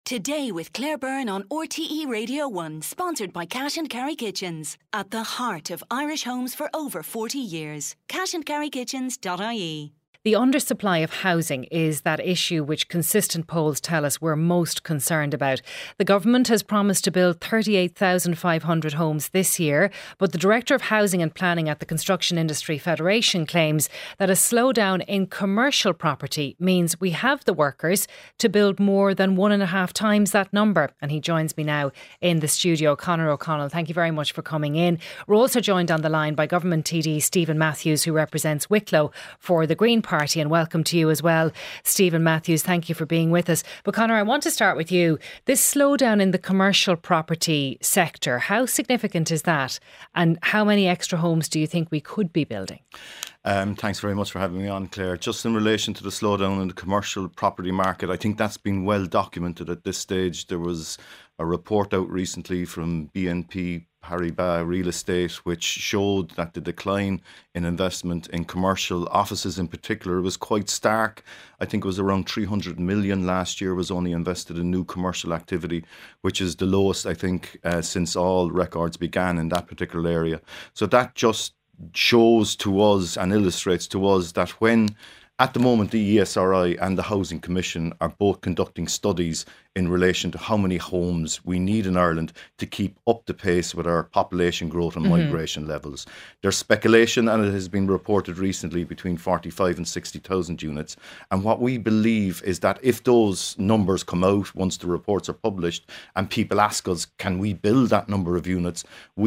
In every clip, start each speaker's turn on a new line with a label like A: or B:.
A: Today with Claire Byrne on RTE Radio 1, sponsored by Cash and Carry Kitchens. At the heart of Irish homes for over 40 years. cashandcarrykitchens.ie.
B: The undersupply of housing is that issue which consistent polls tell us we're most concerned about. The government has promised to build 38,500 homes this year, but the Director of Housing and Planning at the Construction Industry Federation claims that a slowdown in commercial property means we have the workers to build more than 1.5 times that number. And he joins me now in the studio. Conor O'Connell, thank you very much for coming in. We're also joined on the line by Government TD Stephen Matthews, who represents Wicklow for the Green Party, and welcome to you as well, Stephen Matthews. Thank you for being with us. But Conor, I want to start with you. This slowdown in the commercial property sector, how significant is that? And how many extra homes do you think we could be building?
C: Thanks very much for having me on, Claire. Just in relation to the slowdown in the commercial property market, I think that's been well documented at this stage. There was a report out recently from BNP Paribas Real Estate which showed that the decline in investment in commercial offices in particular was quite stark. I think it was around 300 million last year was only invested in new commercial activity, which is the lowest, I think, since all records began in that particular area. So that just shows to us and illustrates to us that when at the moment the ESRI and the Housing Commission are both conducting studies in relation to how many homes we need in Ireland to keep up the pace with our population growth and migration levels. There's speculation, and it has been reported recently, between 45 and 60,000 units. And what we believe is that if those numbers come out once the reports are published and people ask us, can we build that number of units,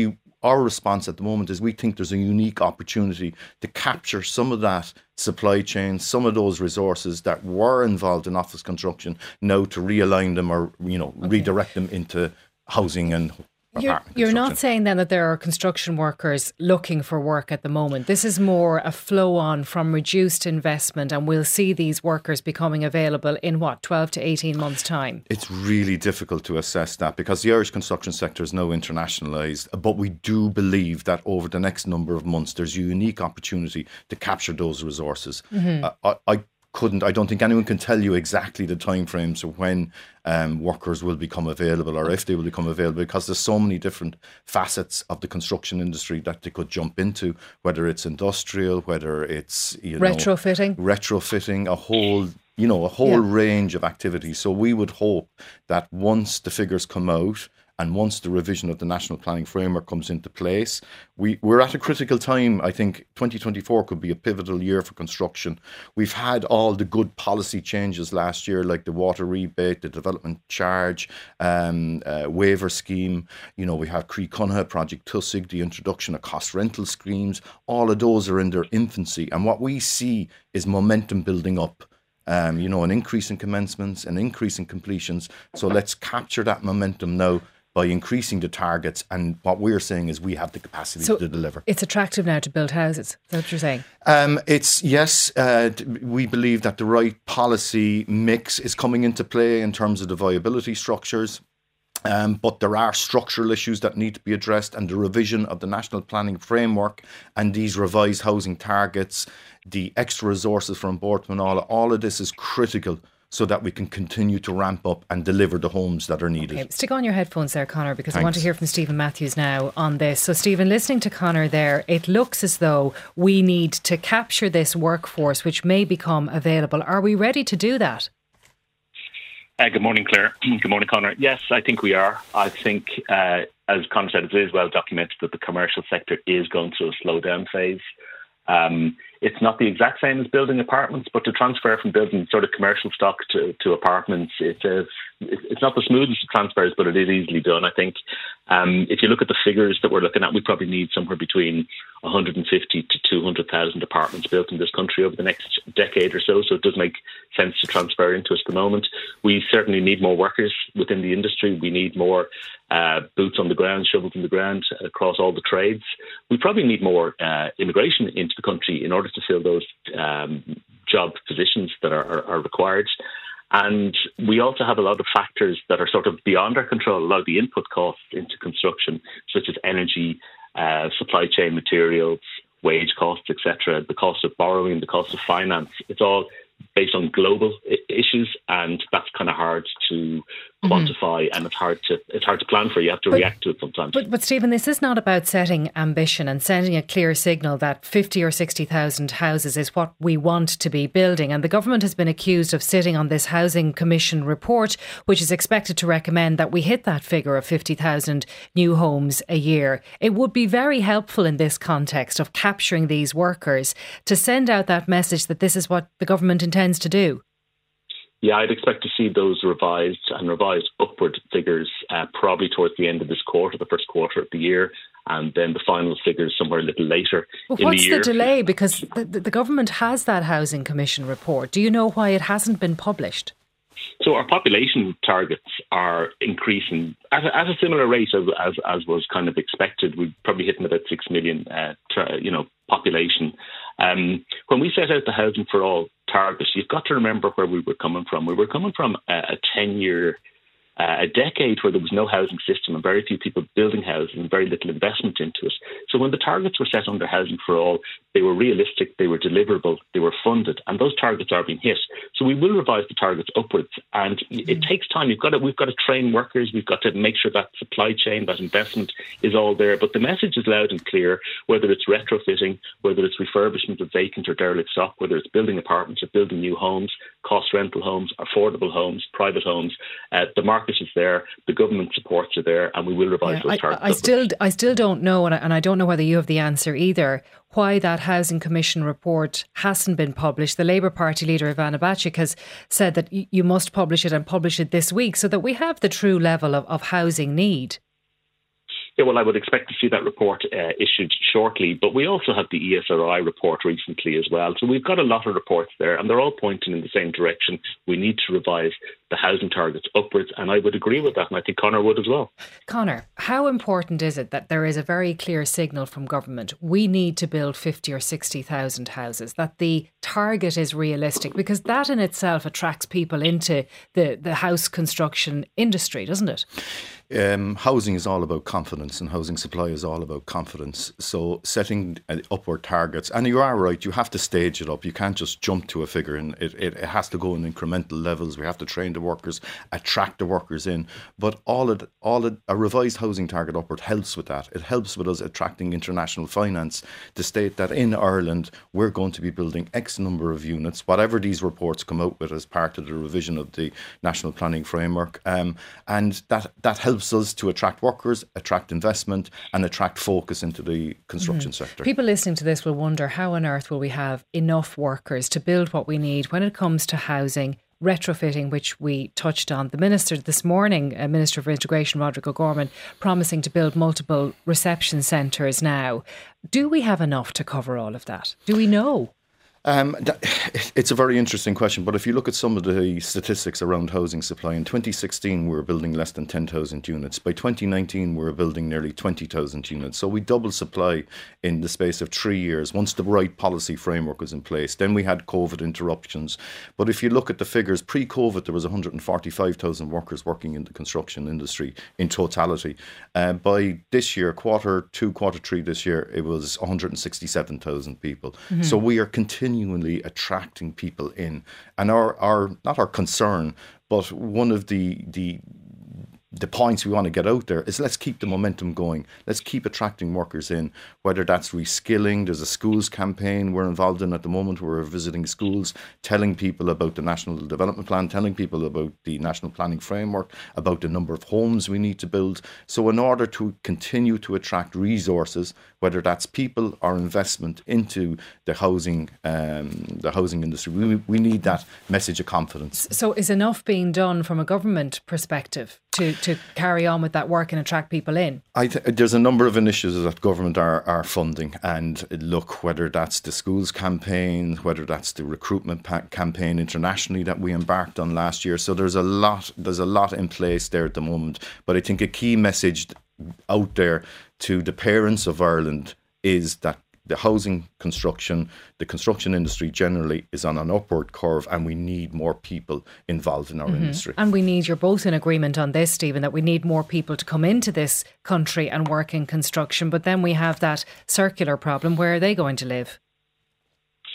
C: our response at the moment is we think there's a unique opportunity to capture some of that supply chain, some of those resources that were involved in office construction, now to realign them or, redirect them into housing and
B: You're not saying then that there are construction workers looking for work at the moment. This is more a flow on from reduced investment, and we'll see these workers becoming available in 12 to 18 months' time?
C: It's really difficult to assess that because the Irish construction sector is now internationalised, but we do believe that over the next number of months there's a unique opportunity to capture those resources. I don't think anyone can tell you exactly the timeframes of when workers will become available or if they will become available, because there's so many different facets of the construction industry that they could jump into, whether it's industrial, whether it's retrofitting, a whole range of activities. So we would hope that once the figures come out and once the revision of the National Planning Framework comes into place, we're at a critical time. I think 2024 could be a pivotal year for construction. We've had all the good policy changes last year, like the water rebate, the development charge, waiver scheme. We have Croí Connetha, Project Tusig, the introduction of cost rental schemes. All of those are in their infancy. And what we see is momentum building up. An increase in commencements, an increase in completions. So let's capture that momentum now by increasing the targets, and what we're saying is we have the capacity to deliver.
B: It's attractive now to build houses. Is that what you're saying?
C: We believe that the right policy mix is coming into play in terms of the viability structures. But there are structural issues that need to be addressed, and the revision of the National Planning Framework and these revised housing targets, the extra resources from Boardman, all of this is critical so that we can continue to ramp up and deliver the homes that are needed.
B: Okay, stick on your headphones there, Conor, because
C: Thanks.
B: I want to hear from Stephen Matthews now on this. So Stephen, listening to Conor there, it looks as though we need to capture this workforce which may become available. Are we ready to do that?
D: Good morning, Claire. Good morning, Conor. Yes, I think we are. I think, as Conor said, it is well documented that the commercial sector is going through a slowdown phase. It's not the exact same as building apartments, but to transfer from building sort of commercial stock to apartments, it's not the smoothest of transfers, but it is easily done, I think. If you look at the figures that we're looking at, we probably need somewhere between 150 to 200,000 apartments built in this country over the next decade or so. So it does make sense to transfer into us at the moment. We certainly need more workers within the industry. We need more boots on the ground, shovels in the ground across all the trades. We probably need more immigration into the country in order to fill those job positions that are required. And we also have a lot of factors that are sort of beyond our control, a lot of the input costs into construction, such as energy, supply chain materials, wage costs, etc., the cost of borrowing, the cost of finance. It's all based on global issues, and that's kind of hard to quantify, and it's hard to plan for. You have to react to it sometimes.
B: But Stephen, this is not about setting ambition and sending a clear signal that 50 or 60,000 houses is what we want to be building. And the government has been accused of sitting on this Housing Commission report, which is expected to recommend that we hit that figure of 50,000 new homes a year. It would be very helpful in this context of capturing these workers to send out that message that this is what the government intends to do.
D: Yeah, I'd expect to see those revised upward figures probably towards the end of this quarter, the first quarter of the year, and then the final figures somewhere a little later in the year.
B: What's the delay? Because the government has that Housing Commission report. Do you know why it hasn't been published?
D: So our population targets are increasing at a similar rate as was kind of expected. We're probably hitting about 6 million, population. When we set out the Housing for All targets, you've got to remember where we were coming from. We were coming from a 10-year, a decade where there was no housing system and very few people building houses and very little investment into it. So when the targets were set under Housing for All, they were realistic, they were deliverable, they were funded, and those targets are being hit. So we will revise the targets upwards, and it takes time. We've got to train workers, we've got to make sure that supply chain, that investment is all there. But the message is loud and clear, whether it's retrofitting, whether it's refurbishment of vacant or derelict stock, whether it's building apartments or building new homes, cost rental homes, affordable homes, private homes. The market is there, the government supports are there, and we will revise those targets.
B: I still don't know, and I don't know whether you have the answer either, why that Housing Commission report hasn't been published. The Labour Party leader, Ivana Bacik, has said that you must publish it and publish it this week so that we have the true level of housing need.
D: Yeah, well, I would expect to see that report issued shortly, but we also have the ESRI report recently as well. So we've got a lot of reports there, and they're all pointing in the same direction. We need to revise the housing targets upwards, and I would agree with that, and I think Conor would as well.
B: Conor, how important is it that there is a very clear signal from government? We need to build 50 or 60,000 houses, that the target is realistic, because that in itself attracts people into the house construction industry, doesn't it?
C: Housing is all about confidence, and housing supply is all about confidence. So setting upward targets, and you are right, you have to stage it up. You can't just jump to a figure, and it has to go in incremental levels. We have to train the workers, attract the workers in. But a revised housing target upward helps with that. It helps with us attracting international finance to state that in Ireland we're going to be building X number of units, whatever these reports come out with as part of the revision of the National Planning Framework, and that helps us to attract workers, attract investment, and attract focus into the construction sector.
B: People listening to this will wonder, how on earth will we have enough workers to build what we need when it comes to housing, retrofitting, which we touched on. The Minister this morning, Minister for Integration, Roderick O'Gorman, promising to build multiple reception centres now. Do we have enough to cover all of that? Do we know?
C: It's a very interesting question, but if you look at some of the statistics around housing supply, in 2016 we were building less than 10,000 units. By 2019 we were building nearly 20,000 units. So we doubled supply in the space of 3 years once the right policy framework was in place. Then we had COVID interruptions. But if you look at the figures, pre-COVID there was 145,000 workers working in the construction industry in totality. By this year, quarter 2, quarter 3 this year, it was 167,000 people. Mm-hmm. So we are continually attracting people in, and our not our concern, but one of the points we want to get out there is, let's keep the momentum going. Let's keep attracting workers in, whether that's reskilling. There's a schools campaign we're involved in at the moment. We're visiting schools, telling people about the National Development Plan, telling people about the National Planning Framework, about the number of homes we need to build. So in order to continue to attract resources, whether that's people or investment into the housing industry, we need that message of confidence.
B: So is enough being done from a government perspective to carry on with that work and attract people in?
C: There's a number of initiatives that government are funding, and look, whether that's the schools campaign, whether that's the recruitment campaign internationally that we embarked on last year. So there's a lot in place there at the moment. But I think a key message out there to the parents of Ireland is that the housing construction, the construction industry generally, is on an upward curve, and we need more people involved in our industry.
B: And we need, you're both in agreement on this, Stephen, that we need more people to come into this country and work in construction. But then we have that circular problem. Where are they going to live?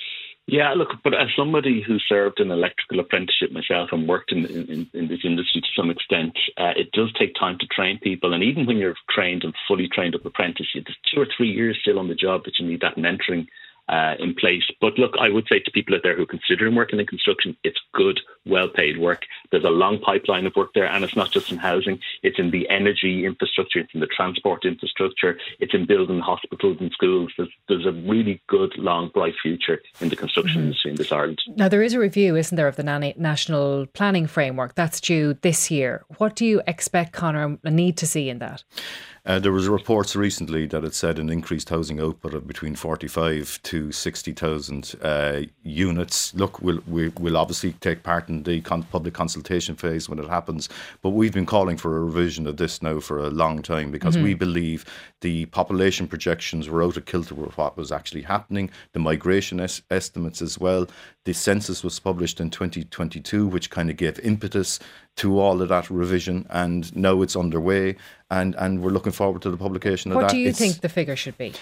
D: Yeah, look, but as somebody who served an electrical apprenticeship myself and worked in this industry to some extent, it does take time to train people. And even when you're trained and fully trained up apprentice, there's 2 or 3 years still on the job that you need that mentoring in place. But look, I would say to people out there who are considering working in construction, it's good, well-paid work. There's a long pipeline of work there, and it's not just in housing. It's in the energy infrastructure, it's in the transport infrastructure, it's in building hospitals and schools. There's a really good, long, bright future in the construction industry in this Ireland.
B: Now, there is a review, isn't there, of the National Planning Framework? That's due this year. What do you expect, Conor, and need to see in that?
C: There was reports recently that it said an increased housing output of between 45 to 60,000 units. Look, we'll obviously take part in the public consultation phase when it happens, but we've been calling for a revision of this now for a long time because we believe the population projections were out of kilter with what was actually happening, the migration estimates as well. The census was published in 2022, which kind of gave impetus to all of that revision, and now it's underway, and we're looking forward to the publication of that.
B: What do you think the figure should be?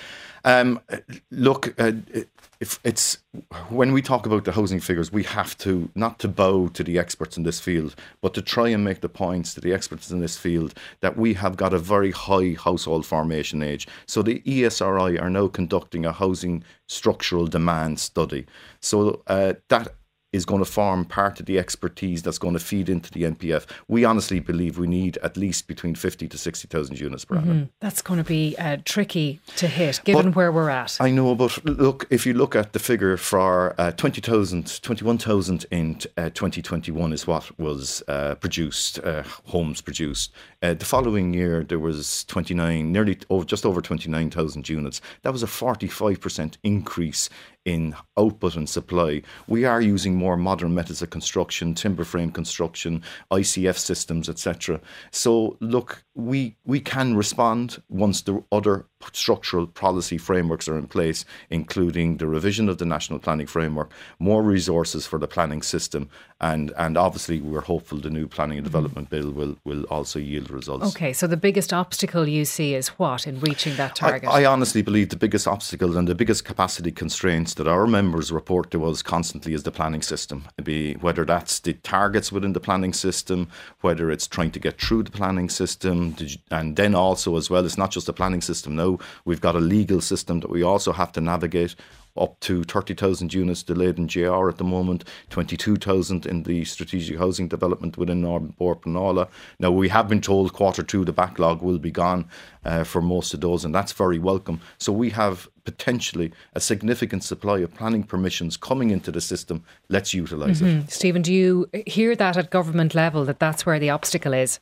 C: Look, if it's when we talk about the housing figures, we have to not to bow to the experts in this field, but to try and make the points to the experts in this field that we have got a very high household formation age. So the ESRI are now conducting a housing structural demand study. So that is going to form part of the expertise that's going to feed into the NPF. We honestly believe we need at least between 50 to 60,000 units per annum.
B: That's going to be tricky to hit, given where we're at.
C: I know, but look, if you look at the figure for 21,000 in 2021 is what was produced, homes produced. The following year, there was just over 29,000 units. That was a 45% increase in output and supply. We are using more modern methods of construction, timber frame construction, ICF systems, etc. So look, we can respond once the other structural policy frameworks are in place, including the revision of the National Planning Framework, more resources for the planning system, and obviously we're hopeful the new Planning and Development Bill will also yield results.
B: Okay, so the biggest obstacle you see is what in reaching that target?
C: I honestly believe the biggest obstacle and the biggest capacity constraints that our members report to us constantly is the planning system. Whether that's the targets within the planning system, whether it's trying to get through the planning system, and then also as well, it's not just the planning system now, we've got a legal system that we also have to navigate. Up to 30,000 units delayed in GR at the moment, 22,000 in the strategic housing development within Northern Bord-Pleanála. Now, we have been told Q2 the backlog will be gone for most of those, and that's very welcome. So we have potentially a significant supply of planning permissions coming into the system. Let's utilise it.
B: Stephen, do you hear that at government level, that that's where the obstacle is?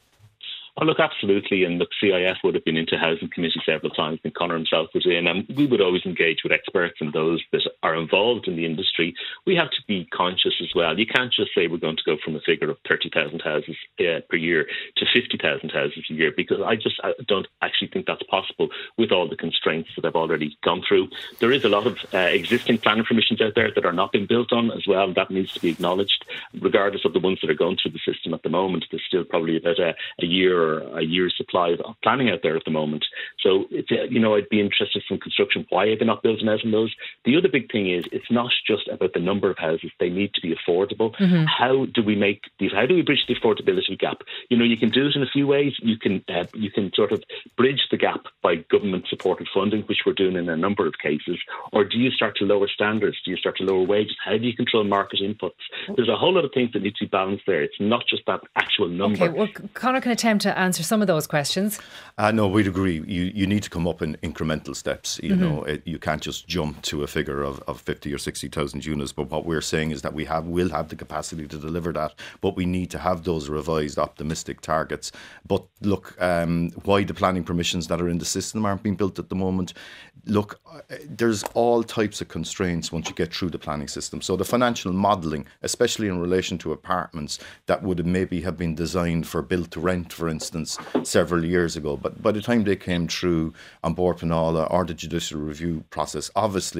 D: Oh, look, absolutely. And the CIF would have been into housing committee several times, and Conor himself was in. And we would always engage with experts and those that are involved in the industry. We have to be conscious as well. You can't just say we're going to go from a figure of 30,000 houses per year to 50,000 houses a year, because I don't actually think that's possible with all the constraints that I've already gone through. There is a lot of existing planning permissions out there that are not being built on as well. That needs to be acknowledged. Regardless of the ones that are going through the system at the moment, there's still probably about a year or a year's supply of planning out there at the moment. So, I'd be interested from construction, why are they not building out on those? The other big thing is it's not just about the number of houses. They need to be affordable. How do we bridge the affordability gap? You can do it in a few ways. You can sort of bridge the gap by government supported funding, which we're doing in a number of cases. Or do you start to lower standards? Do you start to lower wages? How do you control market inputs? There's a whole lot of things that need to be balanced there. It's not just that actual number.
B: Okay, well, Conor can attempt to answer some of those questions.
C: No, we'd agree. You need to come up in incremental steps. You can't just jump to a figure of 50 or 60,000 units. But what we're saying is that will have the capacity to deliver that. But we need to have those revised optimistic targets. But look, why the planning permissions that are in the system aren't being built at the moment? Look, there's all types of constraints once you get through the planning system. So the financial modelling, especially in relation to apartments that would maybe have been designed for build to rent, for instance, several years ago. But by the time they came through on Bord-Pleanála or the judicial review process, obviously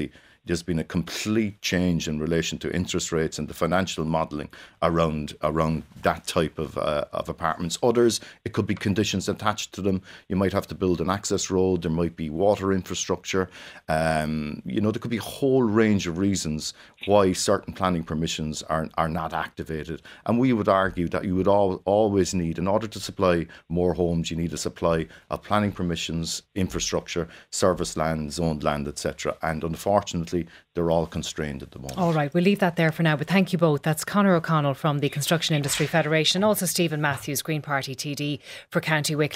C: there's been a complete change in relation to interest rates and the financial modelling around that type of apartments. Others, it could be conditions attached to them. You might have to build an access road. There might be water infrastructure. There could be a whole range of reasons why certain planning permissions are not activated. And we would argue that you would always need, in order to supply more homes, you need a supply of planning permissions, infrastructure, service land, zoned land, etc. And unfortunately, they're all constrained at the moment.
B: All right, we'll leave that there for now, but thank you both. That's Conor O'Connell from the Construction Industry Federation, also Stephen Matthews, Green Party TD for County Wicklow.